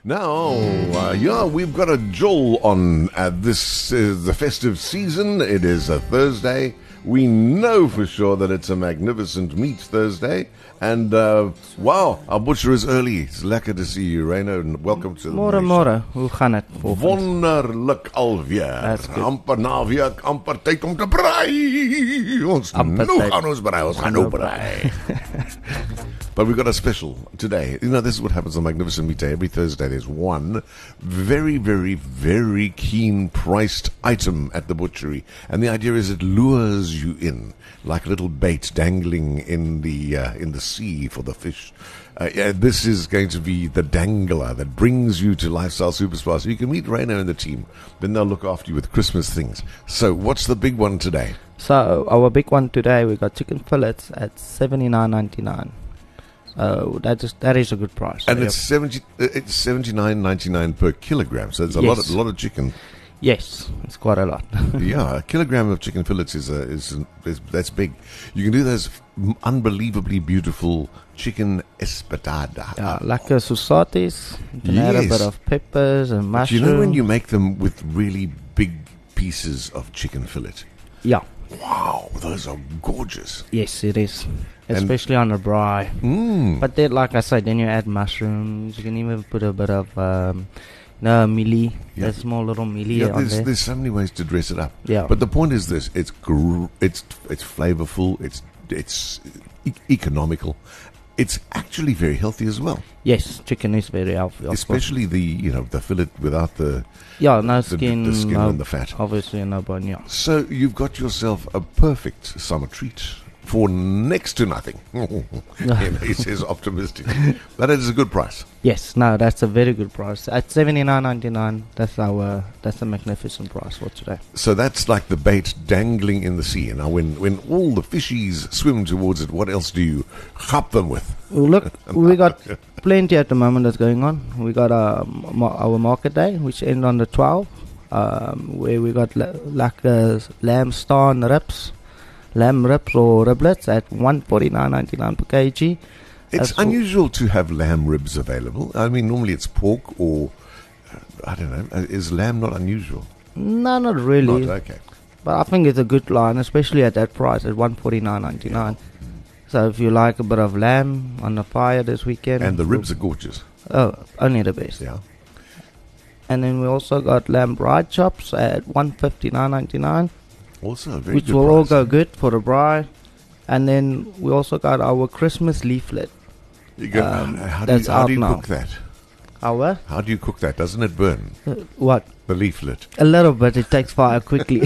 Now, we've got a Joel on. This is the festive season. It is a Thursday. We know for sure that it's a magnificent meat Thursday. And, wow, our butcher is early. It's lekker to see you, Reino, and welcome to the Môre, hoe gaan dit? Wonderlik alweer. Amper naweek, amper tyd om te braai. Ons gaan nou braai. But we've got a special today. You know, this is what happens on Magnificent Meat Day. Every Thursday there's one very, very, very keen priced item at the butchery. And the idea is it lures you in like a little bait dangling in the sea for the fish. This is going to be the dangler that brings you to Lifestyle Superstar. So you can meet Reino and the team. Then they'll look after you with Christmas things. So what's the big one today? So our big one today, we got chicken fillets at $79.99. That is a good price. And it's $79.99 per kilogram. So there's a lot of chicken. Yes, it's quite a lot. Yeah, a kilogram of chicken fillets is that's big. You can do those unbelievably beautiful chicken espetada. Yeah, like a sausages. You can add a bit of peppers and mushrooms. You know when you make them with really big pieces of chicken fillet? Yeah. Wow, those are gorgeous. Yes, it is. Especially on a braai. But then, like I said, then you add mushrooms. You can even put a bit of mealie, a small little mealie on there. There's so many ways to dress it up. Yeah. But the point is this: it's flavorful. It's economical. It's actually very healthy as well. Yes, chicken is very healthy. Especially the fillet without the skin, the skin and the fat. Obviously, no bone. Yeah. So you've got yourself a perfect summer treat for next to nothing. He says optimistically. But it is a good price. Yes, no, that's a very good price. At $79.99, that's a magnificent price for today. So that's like the bait dangling in the sea. Now, when all the fishies swim towards it, what else do you chop them with? Well, look, we got plenty at the moment that's going on. We got our market day, which ends on the 12th, where we got lamb star and ribs. Lamb ribs or riblets at $149.99 per kg. It's unusual to have lamb ribs available. I mean, normally it's pork or, I don't know, is lamb not unusual? No, not really. Not, okay. But I think it's a good line, especially at that price, at $149.99. Yeah. So if you like a bit of lamb on the fire this weekend. And the ribs are gorgeous. Oh, only the best. Yeah. And then we also got lamb bride chops at $159.99. Also, very which good will price. all go good for the braai. And then we also got our Christmas leaflet. How do you cook that? Our? How do you cook that? Doesn't it burn? What? The leaflet. A little bit. It takes fire quickly.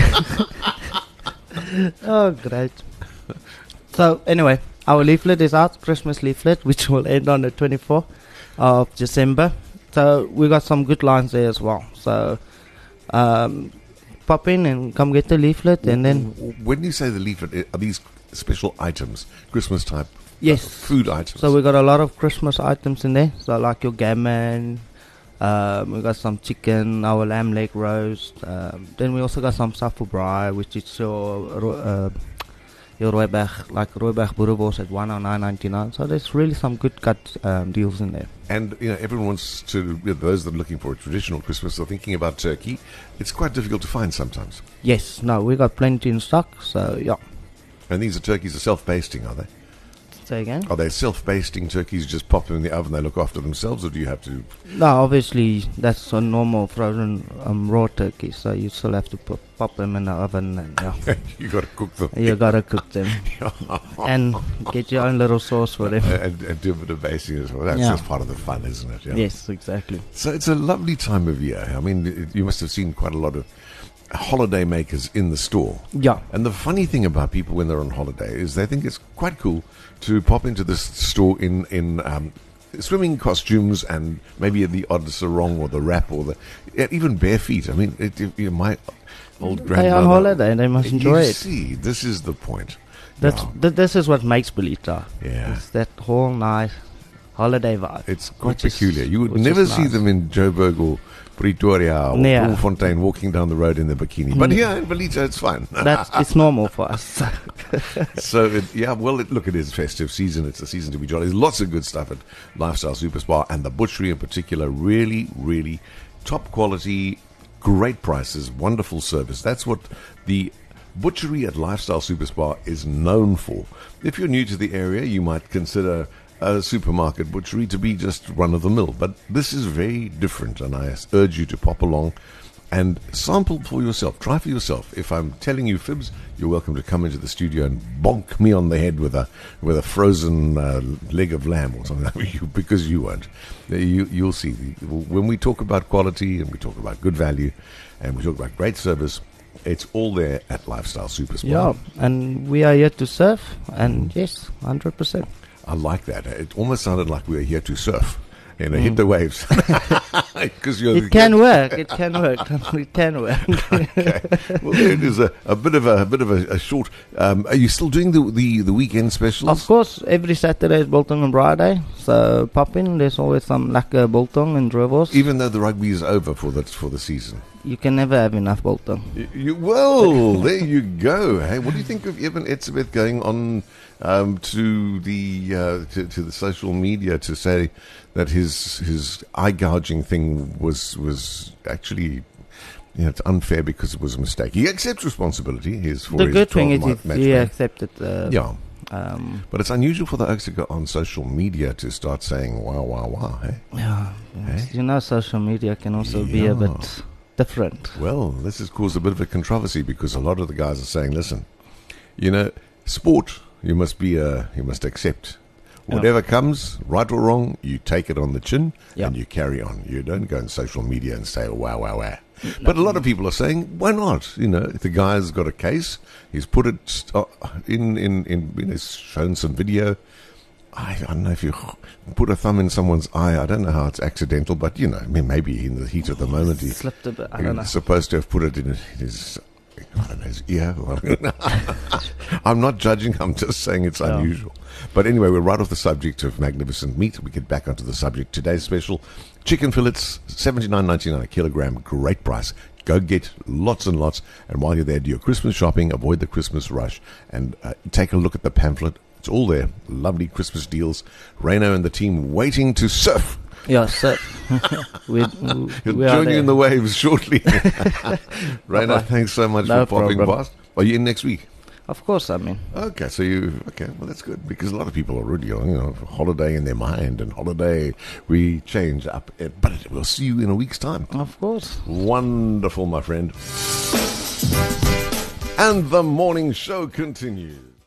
Oh, great. So, anyway, our leaflet is out. Christmas leaflet, which will end on the 24th of December. So, we got some good lines there as well. So, pop in and come get the leaflet, and then when you say the leaflet, are these special items, Christmas type? Yes, food items. So we got a lot of Christmas items in there. So like your gammon, we got some chicken, our lamb leg roast. Then we also got some stuff for braai, which is your rooibeg, like rooibeg boerewors at $109.99. So there's really some good cut deals in there. And everyone wants to. Those that are looking for a traditional Christmas or thinking about turkey, it's quite difficult to find sometimes. Yes, no, we got plenty in stock. So yeah. And these turkeys are self-basting, are they? Say again? Are they self-basting turkeys? You just pop them in the oven, they look after themselves, or do you have to? No, obviously that's a normal frozen raw turkey, so you still have to pop them in the oven, and you got to cook them. You got to cook them, and get your own little sauce for them, and do a bit of basting as well. That's just part of the fun, isn't it? Yeah. Yes, exactly. So it's a lovely time of year. I mean, you must have seen quite a lot of holiday makers in the store. Yeah. And the funny thing about people when they're on holiday is they think it's quite cool to pop into this store in swimming costumes and maybe the odd sarong or the wrap or even bare feet. I mean, my old grandmother. They're on holiday, they must enjoy it. See, this is the point. This is what makes Belita. Yeah. It's that whole nice holiday vibe. It's quite peculiar. You would never see them in Joburg or Pretoria or Bloemfontein walking down the road in the bikini. But here in Ballita, it's fine. It's normal for us. So, it is festive season. It's a season to be jolly. There's lots of good stuff at Lifestyle Super Spa, and the butchery in particular, really, really top quality, great prices, wonderful service. That's what the butchery at Lifestyle Super Spa is known for. If you're new to the area, you might consider a supermarket butchery to be just run-of-the-mill. But this is very different, and I urge you to pop along and sample for yourself. Try for yourself. If I'm telling you fibs, you're welcome to come into the studio and bonk me on the head with a frozen leg of lamb or something like that, because you won't. You'll see. When we talk about quality and we talk about good value and we talk about great service, it's all there at Lifestyle Super Spa. Yeah, and we are here to surf, and yes, 100%. I like that. It almost sounded like we were here to surf. Hit the waves. It can work. It can work. It can work. Okay. Well, there it is. A bit of a short. Are you still doing the weekend specials? Of course. Every Saturday is Biltong and Friday. So pop in. There's always some lekker biltong and drivers. Even though the rugby is over for the season. You can never have enough biltong. Well, there you go. Hey, what do you think of Evan Etzebeth going on to the social media to say that his eye gouging thing was actually, it's unfair because it was a mistake. He accepts responsibility. The good thing is he accepted. But it's unusual for the Oaks to go on social media to start saying wow, hey? Yeah. Hey? Social media can also be a bit different. Well, this has caused a bit of a controversy because a lot of the guys are saying, listen, sport, you must accept. Whatever comes, right or wrong, you take it on the chin and you carry on. You don't go on social media and say, wow. But a lot of people are saying, why not? The guy's got a case. He's put it he's shown some video. I don't know if you put a thumb in someone's eye. I don't know how it's accidental, but, maybe in the heat of the moment he slipped a bit. I don't know. He's supposed to have put it in his ear. I'm not judging. I'm just saying it's unusual. But anyway, we're right off the subject of magnificent meat. We get back onto the subject. Today's special, chicken fillets, $79.99 a kilogram. Great price. Go get lots and lots. And while you're there, do your Christmas shopping. Avoid the Christmas rush. And take a look at the pamphlet. It's all there. Lovely Christmas deals. Reino and the team waiting to surf. Yeah, surf. He'll join you in the waves shortly. Reino, thanks so much for popping past. Are you in next week? Of course, I mean. Okay, well, that's good, because a lot of people are already on, holiday in their mind, and holiday, we change up. But we'll see you in a week's time. Of course. Wonderful, my friend. And the morning show continues.